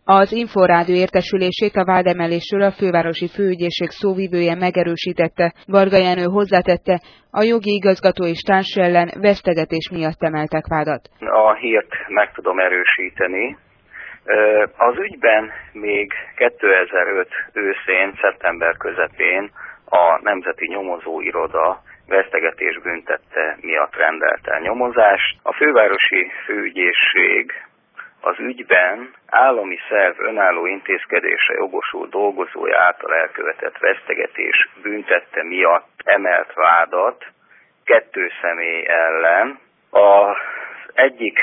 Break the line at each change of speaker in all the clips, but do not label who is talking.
Az Inforádió értesülését a vádemelésről a fővárosi főügyészség szóvivője megerősítette. Varga Jenő hozzátette, a jogi igazgató és társ ellen vesztegetés miatt emeltek vádat.
A hírt meg tudom erősíteni. Az ügyben még 2005 őszén, szeptember közepén a Nemzeti Nyomozóiroda vesztegetés büntette miatt rendelt el nyomozást. A fővárosi főügyészség az ügyben állami szerv önálló intézkedésre jogosult dolgozója által elkövetett vesztegetés büntette miatt emelt vádat 2 személy ellen. Az egyik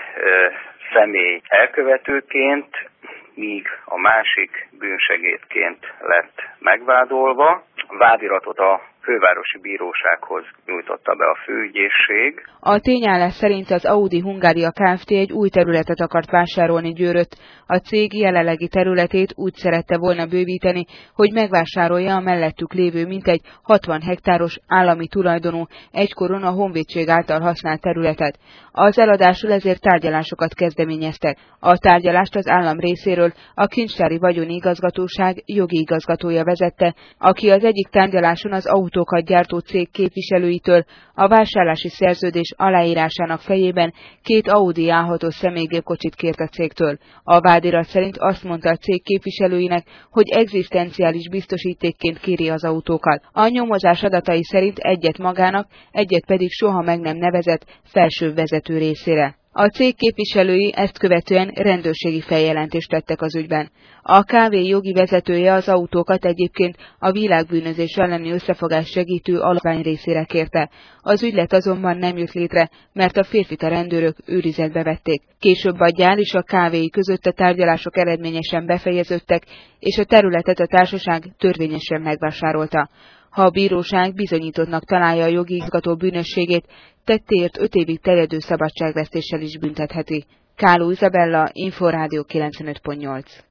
személy elkövetőként, míg a másik bűnsegédként lett megvádolva. A vádiratot a fővárosi bírósághoz nyújtotta be a főügyészség.
A tényállás szerint az Audi Hungária Kft. Egy új területet akart vásárolni Győrött. A cég jelenlegi területét úgy szerette volna bővíteni, hogy megvásárolja a mellettük lévő mintegy 60 hektáros állami tulajdonú, egykoron a Honvédség által használt területet. Az eladásról ezért tárgyalásokat kezdeményeztek. A tárgyalást az állam részéről a Kincstári Vagyoni Igazgatóság jogi igazgatója vezette, aki az egyik tárgyaláson az autókat gyártó cég képviselőitől a vásárlási szerződés aláírásának fejében 2 Audi A6-os személygépkocsit kért a cégtől. A vádirat szerint azt mondta a cég képviselőinek, hogy egzisztenciális biztosítékként kéri az autókat. A nyomozás adatai szerint egyet magának, egyet pedig soha meg nem nevezett felsőbb vezető részére. A cég képviselői ezt követően rendőrségi feljelentést tettek az ügyben. A kávé jogi vezetője az autókat egyébként a világbűnözés elleni összefogás segítő alapítvány részére kérte. Az ügylet azonban nem jött létre, mert a férfit a rendőrök őrizetbe vették. Később a gyár és a kávéi között a tárgyalások eredményesen befejeződtek, és a területet a társaság törvényesen megvásárolta. Ha a bíróság bizonyítottnak találja a jogi igazgató bűnösségét, tettéért 5 évig terjedő szabadságvesztéssel is büntetheti. Káló Izabella, Inforádió 95.8.